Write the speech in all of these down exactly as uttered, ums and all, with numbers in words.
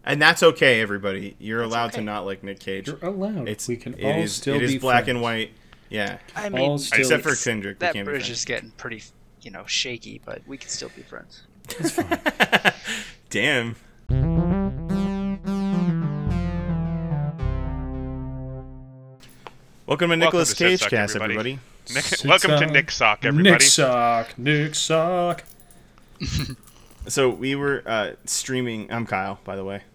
And that's okay, everybody. You're That's allowed okay. to not like Nick Cage. You're allowed. It's we can it all is still it is be black friends. and white. Yeah. I All mean, still- Except for it's- Kendrick, we that can't be bridge friends. is getting pretty, you know, shaky, but we can still be friends. It's fine. Damn. Welcome to Nicolas to Cage Sit Suck, Cast, everybody. everybody. Nick, Sit welcome to down. Nick Sock, everybody. Nick Sock. Nick Sock. So we were uh, streaming. I'm Kyle, by the way.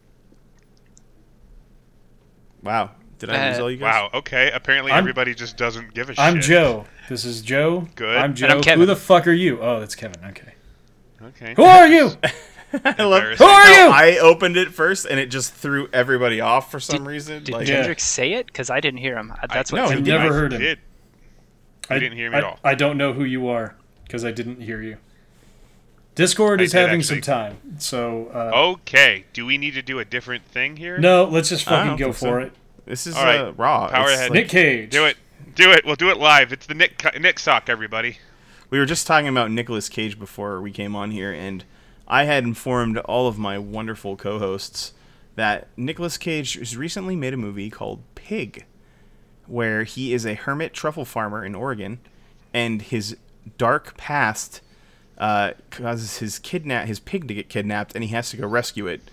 Wow. Did I lose Uh, all you guys? Wow. Okay. Apparently, I'm- everybody just doesn't give a shit. I'm Joe. This is Joe. Good. I'm And Joe. I'm Kevin. Who the fuck are you? Oh, that's Kevin. Okay. Okay. Who are you? I love Embarrassing. Who are how you? I opened it first, and it just threw everybody off for some reason. Did Like, Yeah. Kendrick say it? Because I didn't hear him. That's I- what. No, threw he me did. never off. heard him. Did. You I didn't hear me I, at all. I don't know who you are because I didn't hear you. Discord I is did having actually. some time, so uh, Okay. Do we need to do a different thing here? no, let's just I fucking don't go think so. for it. This is All right. uh, raw. Power It's ahead. like- Nick Cage. Do it. Do it. We'll do it live. It's the Nick Nick Sock, everybody. We were just talking about Nicolas Cage before we came on here, and I had informed all of my wonderful co-hosts that Nicolas Cage has recently made a movie called Pig, where he is a hermit truffle farmer in Oregon, and his dark past uh, causes his kidnap his pig to get kidnapped, and he has to go rescue it.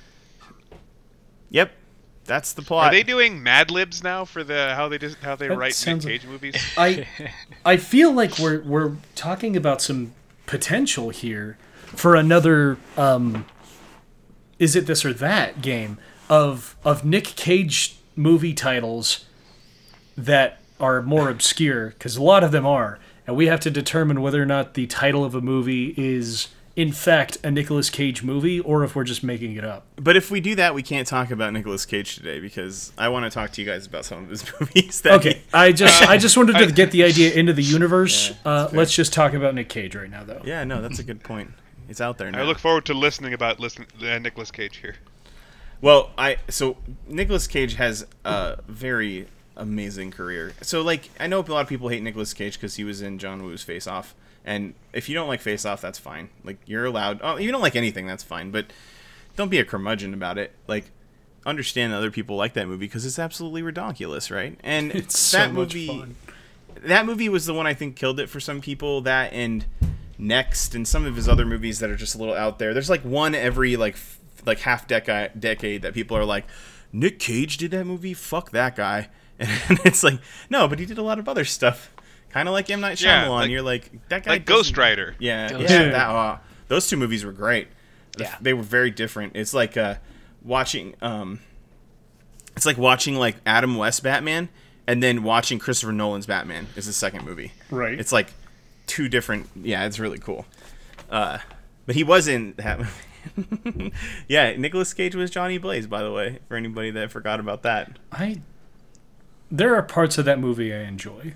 Yep, that's the plot. Are they doing Mad Libs now for the how they just how they That write Nick sounds- Cage movies? I I feel like we're we're talking about some potential here for another um is it this or that game of of Nick Cage movie titles that are more obscure, because a lot of them are, and we have to determine whether or not the title of a movie is in fact a Nicolas Cage movie or if we're just making it up. But if we do that, we can't talk about Nicolas Cage today because I want to talk to you guys about some of his movies. That Okay, I just I just wanted to I- get the idea into the universe. Yeah, uh, that's fair. let's just talk about Nick Cage right now, though. He, yeah, no, that's a good point. It's out there now. I look forward to listening about listen uh, Nicolas Cage here. Well, I so Nicolas Cage has a very amazing career. So, like, I know a lot of people hate Nicolas Cage because he was in John Woo's Face Off, and if you don't like Face Off, that's fine. Like, you're allowed. Oh, if you don't like anything, that's fine. But don't be a curmudgeon about it. Like, understand that other people like that movie because it's absolutely ridiculous, right? And It's that so much movie, fun. that movie was the one I think killed it for some people. That and Next and some of his other movies that are just a little out there. There's like one every like f- like half decade decade that people are like, Nick Cage did that movie? Fuck that guy. And it's like, no, but he did a lot of other stuff. Kind of like M. Night Shyamalan. Yeah, like- You're like, that guy Like doesn't- Ghost Rider. Yeah, Ghost yeah. Rider. That, uh, those two movies were great. Yeah. They were very different. It's like uh, watching um, it's like watching like Adam West Batman and then watching Christopher Nolan's Batman is the second movie. Right. It's like two different. Yeah, it's really cool. Uh, but he was in that movie. Yeah, Nicolas Cage was Johnny Blaze, by the way, for anybody that forgot about that. I there are parts of that movie I enjoy.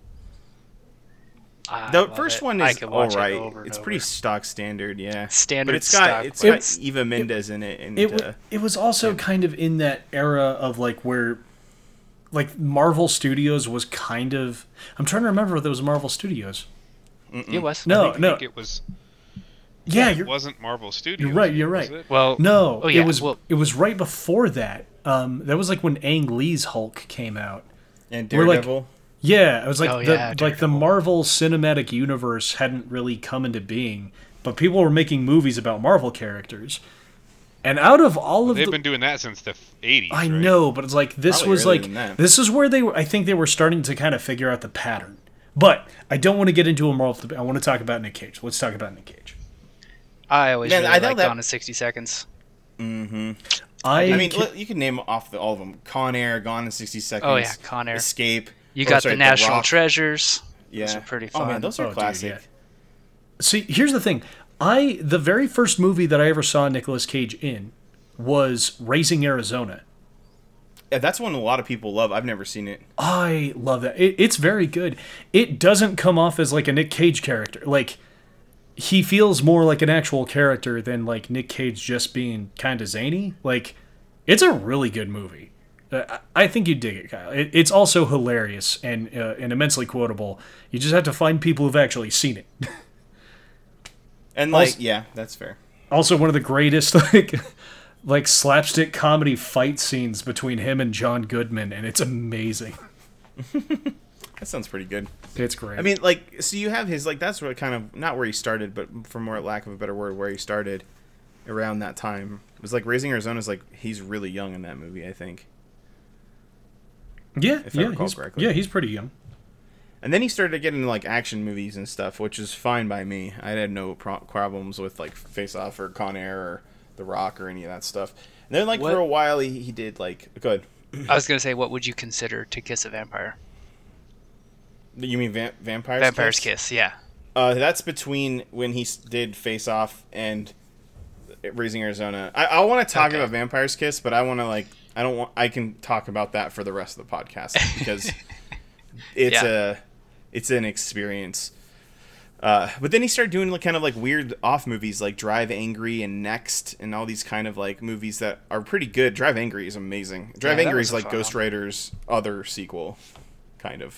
I The love first it. one I is could all watch it right. over and It's over. pretty stock standard, yeah. Standard but it's got stock, it's but got it's- Eva Mendes in it, and It w- uh, it was also kind of in that era of like where like Marvel Studios was kind of I'm trying to remember if there was Marvel Studios. It was. No, I no. think it was. Yeah, It you're wasn't Marvel Studios. you're right, you're was right. it? Well, No, Oh, yeah, it was well- it was right before that. Um that was like when Ang Lee's Hulk came out. and We're like- Daredevil. Yeah, it was like Oh, the yeah, like the Daredevil. Marvel Cinematic Universe hadn't really come into being, but people were making movies about Marvel characters. And out of all of They've the been doing that since the eighties. I right? know, but it's like this Probably was earlier like than that. this is where they were I think they were starting to kind of figure out the pattern. But I don't want to get into a Marvel I want to talk about Nick Cage. Let's talk about Nick Cage. I always Man, really I know liked that- Gone in sixty seconds. I, I mean, ca- look, you can name off the, all of them: Con Air, Gone in sixty Seconds. Oh, yeah, Con Air. Escape. You oh, got sorry, the National Rock. Treasures. Yeah, Those are pretty Oh man, fun. those are Oh, dude, classic. yeah. See, here's the thing. I the very first movie that I ever saw Nicolas Cage in was Raising Arizona. Yeah, that's one a lot of people love. I've never seen it. I love that. It, it's very good. It doesn't come off as like a Nick Cage character. Like he feels more like an actual character than like Nick Cage just being kind of zany. Like it's a really good movie. Uh, I I think you'd dig it, Kyle. It, it's also hilarious and uh, and immensely quotable. You just have to find people who've actually seen it. And like, Also- yeah, that's fair. Also, one of the greatest like like slapstick comedy fight scenes between him and John Goodman, and it's amazing. That sounds pretty good. It's great. I mean, like, so you have his, like, that's where kind of, not where he started, but for more lack of a better word, where he started around that time. It was like Raising Arizona's like, he's really young in that movie, I think. yeah, if I yeah, recall he's, correctly. yeah, he's pretty young. And then he started getting into, like, action movies and stuff, which is fine by me. I had no pro- problems with, like, Face Off or Con Air or The Rock or any of that stuff. And then, like, What- for a while, he, he did, like, good. I was gonna say, what would you consider To Kiss a Vampire? You mean va- Vampire's, Vampire's Kiss? Kiss, yeah. Uh, that's between when he s- did Face Off and Raising Arizona. I, I want to talk Okay. about Vampire's Kiss, but I want to like I don't want I can talk about that for the rest of the podcast because it's Yeah. a it's an experience. Uh, but then he started doing like kind of like weird off movies like Drive Angry and Next and all these kind of like movies that are pretty good. Drive Angry is amazing. Drive Yeah, that Angry was is a like fun Ghost one. Rider's other sequel, kind of.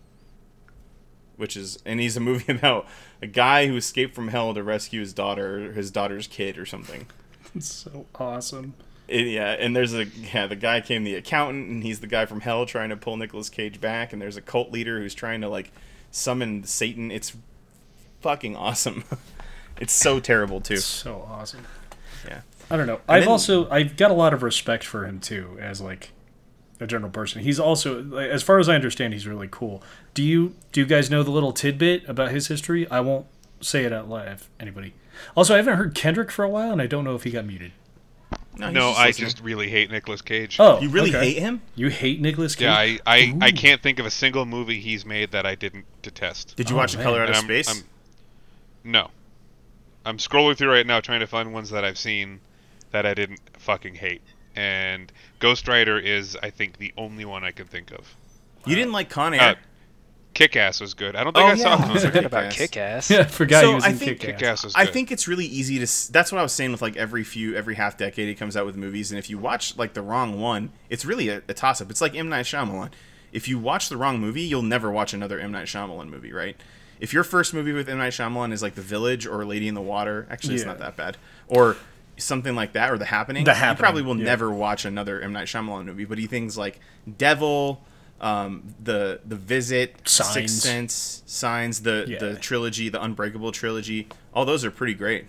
Which is, and he's a movie about a guy who escaped from hell to rescue his daughter, his daughter's kid, or something. It's so awesome. It, yeah, and there's a yeah, the guy came the accountant, and he's the guy from hell trying to pull Nicolas Cage back, and there's a cult leader who's trying to like summon Satan. It's fucking awesome. It's so terrible too. It's so awesome. Yeah. I don't know. And I've then- also I've got a lot of respect for him too as like a general person. He's also, like, as far as I understand, he's really cool. Do you do you guys know the little tidbit about his history? I won't say it out loud if anybody. Also, I haven't heard Kendrick for a while, and I don't know if he got muted. No, he's No, I listening. just really hate Nicolas Cage. Oh, You really okay. hate him? You hate Nicolas Cage? Yeah, I, I, I Ooh. can't think of a single movie he's made that I didn't detest. Did you Oh, watch The man. Color Out of And I'm- Space? I'm- No. I'm scrolling through right now trying to find ones that I've seen that I didn't fucking hate. And Ghost Rider is, I think, the only one I can think of. You didn't like Con Air? Uh, Kick-Ass was good. I don't think Oh, I saw yeah. him. Forget Forget about Kick-Ass. Kick-Ass. Yeah, I forgot So, he was I in think Kick-Ass. Kick-Ass was I good. think it's really easy to. s- That's what I was saying with like every few, every half decade he comes out with movies, and if you watch like the wrong one, it's really a, a toss up. It's like M Night Shyamalan. If you watch the wrong movie, you'll never watch another M Night Shyamalan movie, right? If your first movie with M Night Shyamalan is like The Village or Lady in the Water, actually it's Yeah. not that bad, or something like that, or The Happening, The you Happening, probably will yeah. never watch another M Night Shyamalan movie. But he things like Devil. Um, the the Visit, Signs. Sixth Sense, Signs, the Yeah. the trilogy, the Unbreakable trilogy, all those are pretty great.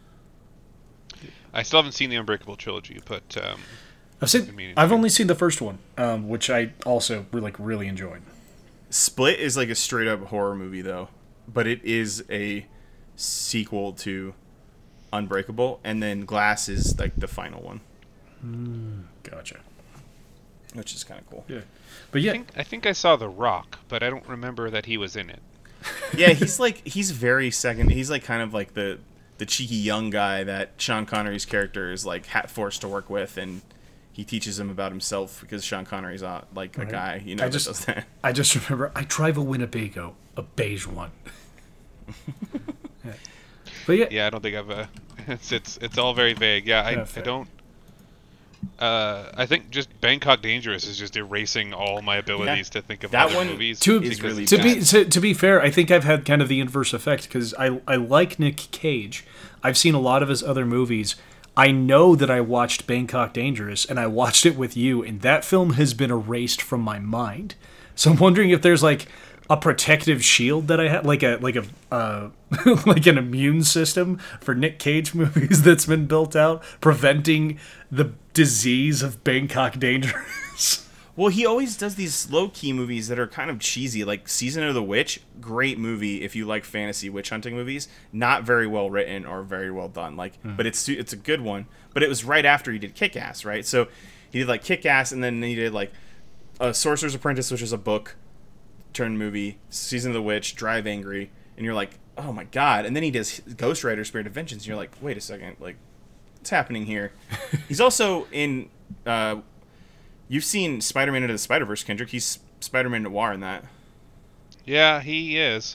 I still haven't seen the Unbreakable trilogy, but um, I've seen. I mean, I've only seen the first one, um, which I also really, like really enjoyed. Split is like a straight up horror movie though, but it is a sequel to Unbreakable, and then Glass is like the final one, Gotcha. which is kind of cool. Yeah, but I yeah, think, I think I saw The Rock, but I don't remember that he was in it. Yeah, he's like he's very second. He's like kind of like the the cheeky young guy that Sean Connery's character is like hat forced to work with, and he teaches him about himself because Sean Connery's uh, like a Right. guy, you know, I that just- does that. I just remember I drive a Winnebago, a beige one. Yeah. But yeah, Yeah, I don't think I've. Uh, it's it's it's all very vague. Yeah, I, Yeah, I fair. don't. Uh, I think just Bangkok Dangerous is just erasing all my abilities to think of That other one movies. To- is because really to it's be bad. to, to be fair, I think I've had kind of the inverse effect because I I like Nick Cage. I've seen a lot of his other movies. I know that I watched Bangkok Dangerous and I watched it with you, and that film has been erased from my mind. So I'm wondering if there's like a protective shield that I have, like a like a uh, like an immune system for Nick Cage movies that's been built out, preventing the disease of Bangkok Dangerous. Well, he always does these low key movies that are kind of cheesy, like Season of the Witch. Great movie if you like fantasy witch hunting movies. Not very well written or very well done. Like, but it's it's a good one. But it was right after he did Kick Ass, right? So he did like Kick Ass, and then he did like a Sorcerer's Apprentice, which is a book turned movie. Season of the Witch, Drive Angry, and you're like, oh my god. And then he does Ghost Rider: Spirit of Vengeance, and you're like, wait a second, like what's happening here? He's also in. Uh, You've seen Spider-Man Into the Spider-Verse, Kendrick. He's Spider-Man Noir in that. Yeah, he is.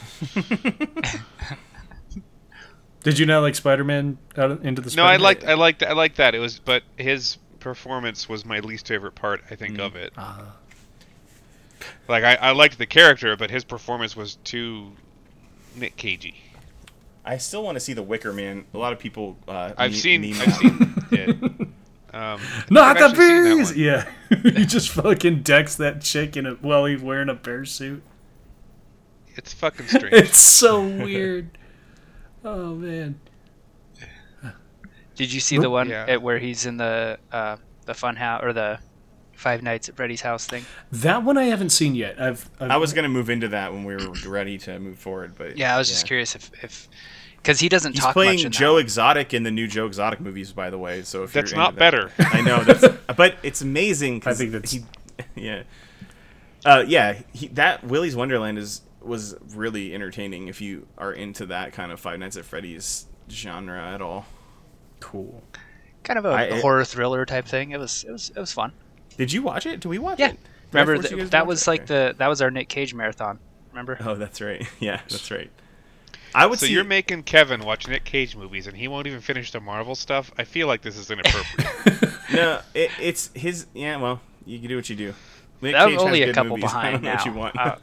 Did you not like Spider-Man out into the No, Spider-Man? I liked I liked I liked that. It was, but his performance was my least favorite part. I think of it. Ah. Like I, I liked the character, but his performance was too Nick Cagey. I still want to see The Wicker Man. A lot of people. Uh, I've me- seen meme I've that. seen it. Um, Not I've the actually seen that bees. one. Yeah, he just fucking decks that chick in a, while he's wearing a bear suit. It's fucking strange. It's so weird. Oh man. Did you see the one Yeah. at where he's in the uh, the fun house or the Five Nights at Freddy's house thing? That one I haven't seen yet. I've, I've I was gonna move into that when we were ready to move forward, but Yeah, I was just curious if if because he doesn't He's talk playing much in Joe that. Exotic in the new Joe Exotic movies, by the way. So if That's you're not into that- better. I know, that's, but it's amazing. 'cause I think that's- he, yeah, uh, yeah. He, that Willy's Wonderland is was really entertaining if you are into that kind of Five Nights at Freddy's genre at all. cool. Kind of a I- it- horror thriller type thing. It was it was it was fun. Did you watch it? Did we watch Yeah. it? Did I Remember force you th- guys to that watch was it? like Okay. the that was our Nick Cage marathon. Remember? Oh, that's right. Yeah, that's right. I would So see. you're making Kevin watch Nick Cage movies, and he won't even finish the Marvel stuff. I feel like this is inappropriate. No, it, it's his. Yeah, well, you can do what you do. Nick I'm Cage has only a good couple movies. I behind don't know now. what you want. Uh,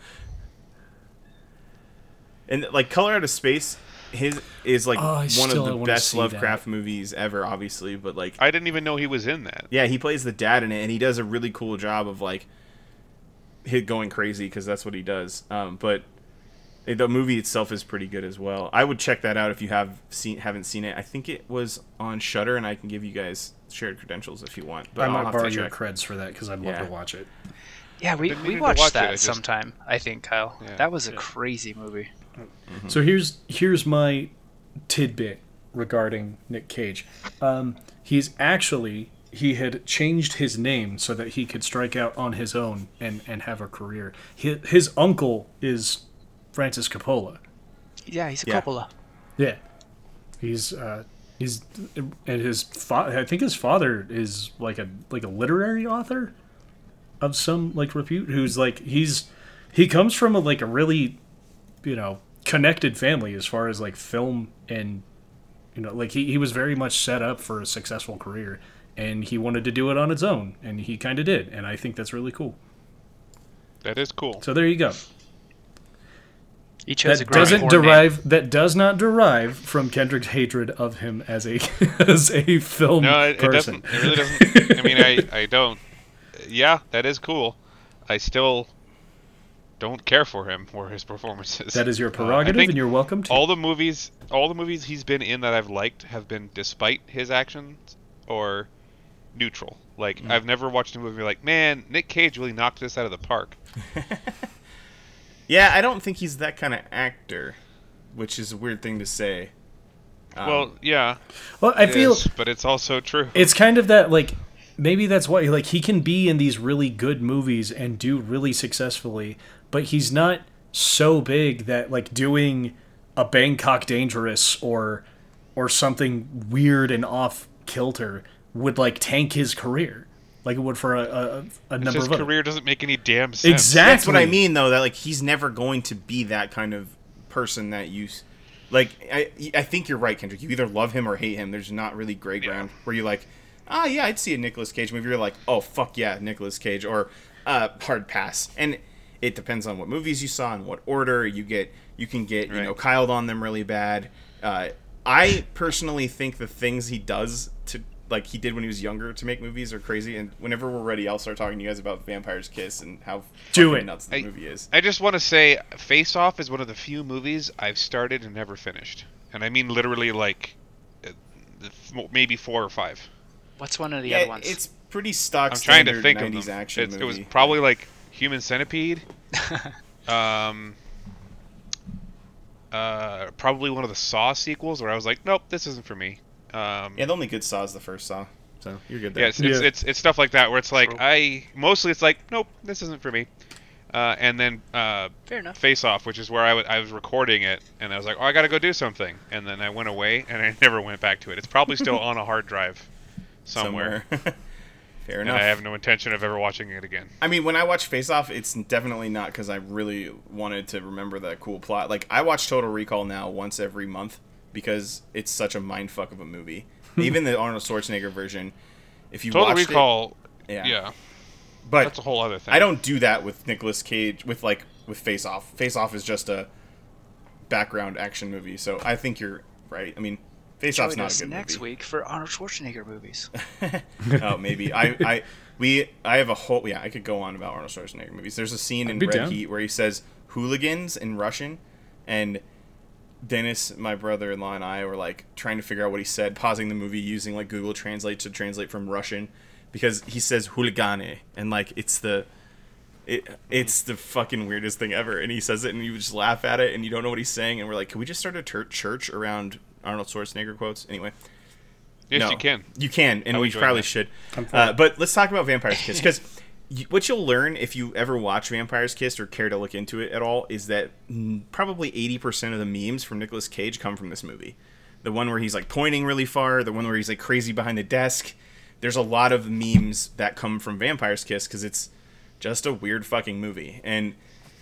And like Color Out of Space, his is like Oh, I one still of the wanna best see Lovecraft movies ever, obviously. But like, I didn't even know he was in that. yeah, he plays the dad in it, and he does a really cool job of like hit going crazy because that's what he does. Um, but it- the movie itself is pretty good as well. I would check that out if you have seen haven't seen it. I think it was on Shudder, and I can give you guys shared credentials if you want. But I I'll might have borrow to your check. creds for that because I'd love Yeah. to watch it. yeah, we, Been we meaning to watched watch it, that I just- sometime. I think Kyle. Yeah. That was a crazy movie. So here's here's my tidbit regarding Nick Cage. Um, he's actually he had changed his name so that he could strike out on his own and, and have a career. His, his uncle is Francis Coppola. Yeah, he's a Yeah. Coppola. Yeah, he's uh, he's and his fa- I think his father is like a like a literary author of some like repute. Who's like he's he comes from a like a really you know connected family as far as like film and you know like he, he was very much set up for a successful career and he wanted to do it on his own and he kind of did, and I think that's really cool. That is cool. So there you go. He chose a That great doesn't porn name. derive that does not derive from Kendrick's hatred of him as a as a film No, it, it person. doesn't. It really doesn't. I mean, I, I don't. Yeah, that is cool. I still don't care for him or his performances. That is your Uh, I prerogative, think and you're welcome to. all the movies, all the movies he's been in that I've liked have been despite his actions or neutral. Like I've never watched a movie like, man, Nick Cage really knocked this out of the park. Yeah, I don't think he's that kind of actor, which is a weird thing to say. Um, Well, yeah, well, I it feel is, but it's also true. it's kind of that like maybe that's why like he can be in these really good movies and do really successfully, but he's not so big that like doing a Bangkok Dangerous or or something weird and off kilter would like tank his career like it would for a, a, a number His of other. career doesn't make any damn sense. Exactly. That's what I mean, though. That like he's never going to be that kind of person that you, s- like. I I think you're right, Kendrick. You either love him or hate him. There's not really gray ground where you're like, ah, yeah, I'd see a Nicolas Cage movie. You're like, oh fuck yeah, Nicolas Cage, or uh, hard pass. And it depends on what movies you saw and what order you get. You can get you Right. know Kyled on them really bad. Uh, I personally think the things he does to like he did when he was younger to make movies are crazy. And whenever we're ready, I'll start talking to you guys about Vampire's Kiss and how Do fucking it. nuts the I- movie is. I just want to say, Face Off is one of the few movies I've started and never finished, and I mean literally like uh, maybe four or five. What's one of the Yeah, other ones? it's pretty stock I'm trying to standard think of nineties them. action It's- movie. It was probably like Human Centipede. um, uh, probably one of the Saw sequels where I was like, nope, this isn't for me. Um, Yeah, the only good Saw is the first Saw, so you're good there. yeah, it's, it's, Yeah. it's it's stuff like that where it's like True. I mostly it's like, nope, this isn't for me. Uh, and then uh, Fair enough. Face Off, which is where I wa- I was recording it, and I was like, oh, I gotta go do something, and then I went away, and I never went back to it. It's probably still on a hard drive somewhere, somewhere. Fair and enough. I have no intention of ever watching it again. I mean, when I watch Face Off, it's definitely not because I really wanted to remember that cool plot. Like, I watch Total Recall now once every month because it's such a mindfuck of a movie. Even the Arnold Schwarzenegger version, if you Total watched Recall, it, yeah. yeah, But that's a whole other thing. I don't do that with Nicolas Cage, with like with Face Off. Face Off is just a background action movie, so I think you're right. I mean, Face Off's Join not us a good next movie. week for Arnold Schwarzenegger movies. Oh, maybe I, I, we, I have a whole. Yeah, I could go on about Arnold Schwarzenegger movies. There's a scene in I'd be Red down. Heat where he says hooligans in Russian, and Dennis, my brother-in-law, and I were like trying to figure out what he said, pausing the movie using like Google Translate to translate from Russian, because he says hooligane, and like it's the. It, it's the fucking weirdest thing ever, and he says it, and you just laugh at it, and you don't know what he's saying, and we're like, can we just start a tur- church around Arnold Schwarzenegger quotes? Anyway, Yes, no, you can. you can, and I would we join probably that. should. I'm for Uh, it. but let's talk about Vampire's Kiss, because what you'll learn if you ever watch Vampire's Kiss or care to look into it at all is that mm, probably eighty percent of the memes from Nicolas Cage come from this movie. The one where he's like pointing really far, the one where he's like crazy behind the desk. There's a lot of memes that come from Vampire's Kiss because it's just a weird fucking movie. And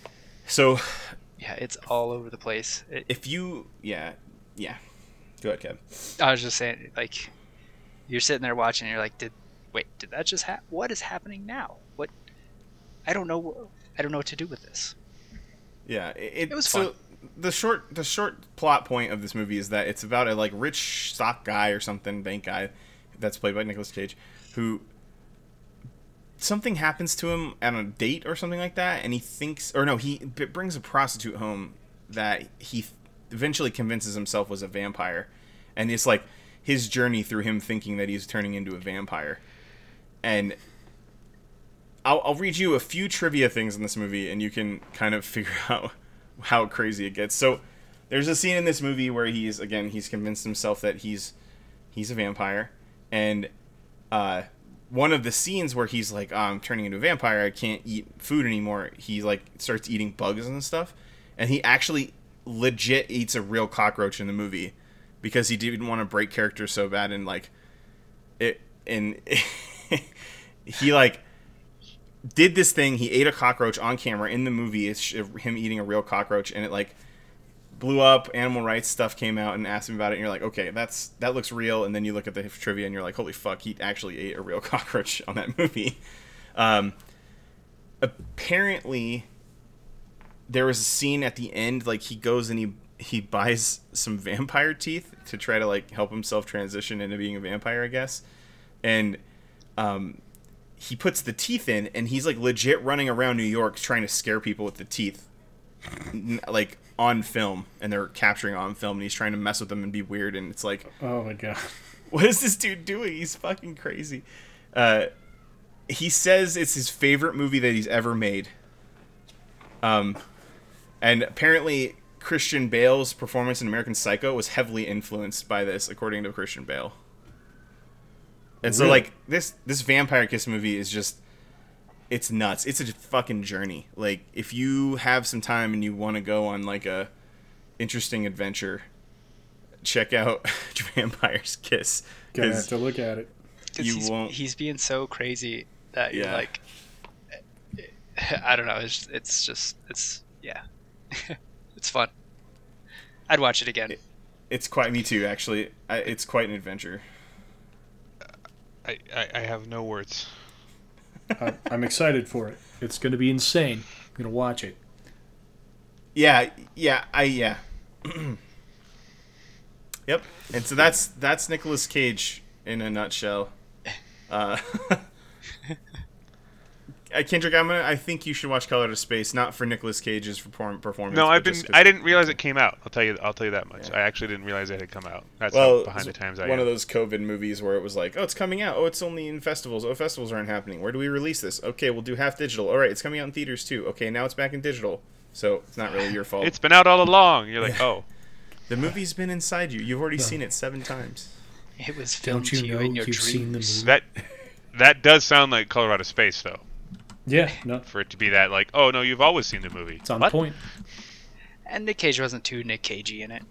so Yeah, it's all over the place. It, if you, yeah, yeah. Go ahead, Kev. I was just saying, like, you're sitting there watching, and you're like, did wait, did that just happen? What is happening now? What? I don't know. I don't know what to do with this. Yeah, it, It was so fun. the short the short plot point of this movie is that it's about a like rich stock guy or something, bank guy, that's played by Nicolas Cage, who something happens to him on a date or something like that, and he thinks, or no, he b- brings a prostitute home that he th- eventually convinces himself was a vampire, and it's like his journey through him thinking that he's turning into a vampire. And I'll, I'll read you a few trivia things in this movie, and you can kind of figure out how crazy it gets. So there's a scene in this movie where he's, again, he's convinced himself that he's he's a vampire, and uh, one of the scenes where he's like, oh, I'm turning into a vampire, I can't eat food anymore, he like starts eating bugs and stuff, and he actually legit eats a real cockroach in the movie because he didn't want to break character so bad, and like it and he like did this thing. He ate a cockroach on camera in the movie. It's him eating a real cockroach, and it like blew up. Animal rights stuff came out and asked him about it, and you're like, okay, that's that looks real. And then you look at the trivia, and you're like, holy fuck, he actually ate a real cockroach on that movie. Um, apparently, there was a scene at the end, like he goes and he he buys some vampire teeth to try to like help himself transition into being a vampire, I guess, and um. he puts the teeth in, and he's like legit running around New York trying to scare people with the teeth, like on film, and they're capturing it on film, and he's trying to mess with them and be weird, and it's like, Oh my god. what is this dude doing? He's fucking crazy. Uh, he says it's his favorite movie that he's ever made. Um, and apparently Christian Bale's performance in American Psycho was heavily influenced by this, according to Christian Bale. And so, Really? like, this this Vampire Kiss movie is just, it's nuts. It's a fucking journey. Like, if you have some time and you want to go on, like, a interesting adventure, check out Vampire's Kiss. Gonna 'Cause have to look at it. 'Cause You he's, won't- he's being so crazy that you're Yeah. like, I don't know. It's it's just it's yeah, it's fun. I'd watch it again. It's quite, me too, actually. I, it's quite an adventure. I, I, I have no words. I, I'm excited for it. It's gonna be insane. I'm gonna watch it. Yeah, yeah, I, yeah. Yep. And so that's, that's Nicolas Cage in a nutshell. Uh... Uh, Kendrick, I'm gonna, I think you should watch Color to Space, not for Nicolas Cage's perform, performance. No, but I've been. just 'cause- I didn't realize it came out. I'll tell you. I'll tell you that much. Yeah. I actually didn't realize it had come out. That's Well, how behind the it's times I one am. of those COVID movies where it was like, oh, it's coming out. Oh, it's only in festivals. Oh, festivals aren't happening. Where do we release this? Okay, we'll do half digital. All right, it's coming out in theaters too. Okay, now it's back in digital. So it's not really your fault. It's been out all along. You're like, oh, The movie's been inside you. You've already seen it seven times. It was filmed Don't you to you know in your you've dreams. seen the movie? that that does sound like Colorado Space, though. Yeah, no, For it to be that, like, oh no, you've always seen the movie. it's on What? point. And Nick Cage wasn't too Nick Cagey in it.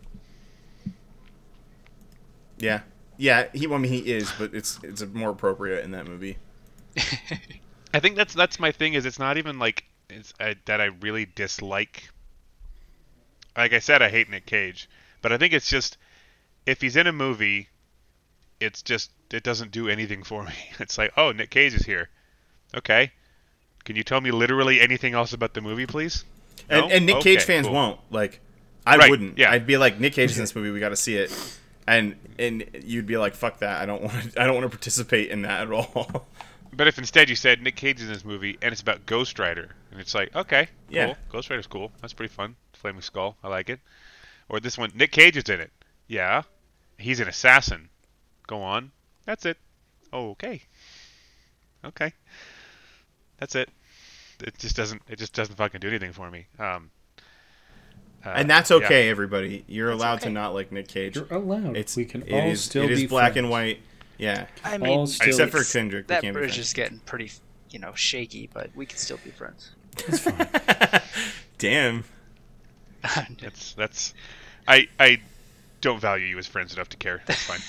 Yeah, yeah. He, I mean, he is, but it's it's more appropriate in that movie. I think that's that's my thing. Is it's not even like it's I, that I really dislike. Like I said, I hate Nick Cage, but I think it's just if he's in a movie, it's just it doesn't do anything for me. It's like, oh, Nick Cage is here. Okay, can you tell me literally anything else about the movie, please? And, No? and Nick Okay, Cage fans cool. won't. Like, I Right, wouldn't. yeah. I'd be like, Nick Cage is in this movie. We got to see it. and and you'd be like, "Fuck that! I don't want to. I don't want to participate in that at all." But if instead you said Nick Cage is in this movie and it's about Ghost Rider, and it's like, okay, cool. Yeah. Ghost Rider's cool. That's pretty fun. Flaming Skull, I like it. Or this one, Nick Cage is in it. Yeah. He's an assassin. Go on. That's it. Oh, okay. Okay. That's it. It just doesn't. It just doesn't fucking do anything for me. Um. Uh, And that's yeah. okay, everybody. You're That's allowed okay. to not like Nick Cage. You're allowed. It's we can it all is- still it is be black friends. and white. Yeah, I All mean, still- except for it's- Kendrick, we that can't be bridge friends. is getting pretty, you know, shaky, but we can still be friends. It's fine. Damn. That's that's. I I don't value you as friends enough to care. That's fine.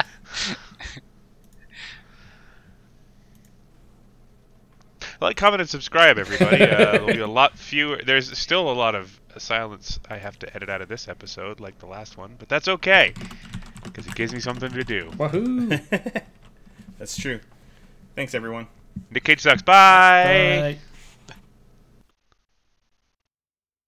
Like, comment, and subscribe, everybody. Uh, there'll be a lot fewer. There's still a lot of silence I have to edit out of this episode, like the last one, but that's okay because it gives me something to do. Wahoo! That's true. Thanks, everyone. Nick Cage sucks. Bye. Bye.